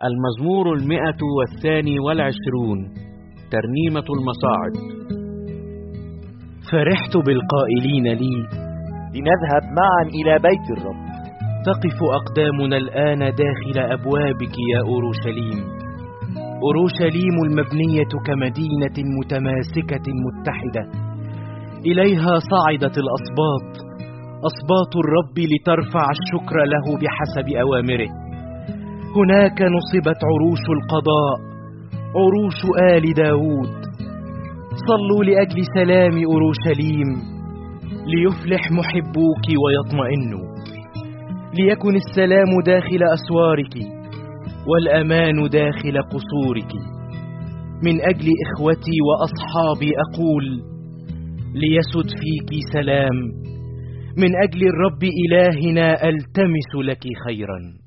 المزمور 122 ترنيمة المصاعد. فرحت بالقائلين لي: لنذهب معا إلى بيت الرب. تقف أقدامنا الآن داخل أبوابك يا أورشليم، أورشليم المبنية كمدينة متماسكة متحدة. إليها صعدت الأصباط، أصباط الرب، لترفع الشكر له بحسب أوامره. هناك نصبت عروش القضاء، عروش آل داود. صلوا لأجل سلام أورشليم، ليفلح محبوك ويطمئنوا. ليكن السلام داخل أسوارك، والأمان داخل قصورك. من أجل إخوتي وأصحابي أقول: ليسد فيك سلام. من أجل الرب إلهنا ألتمس لك خيرا.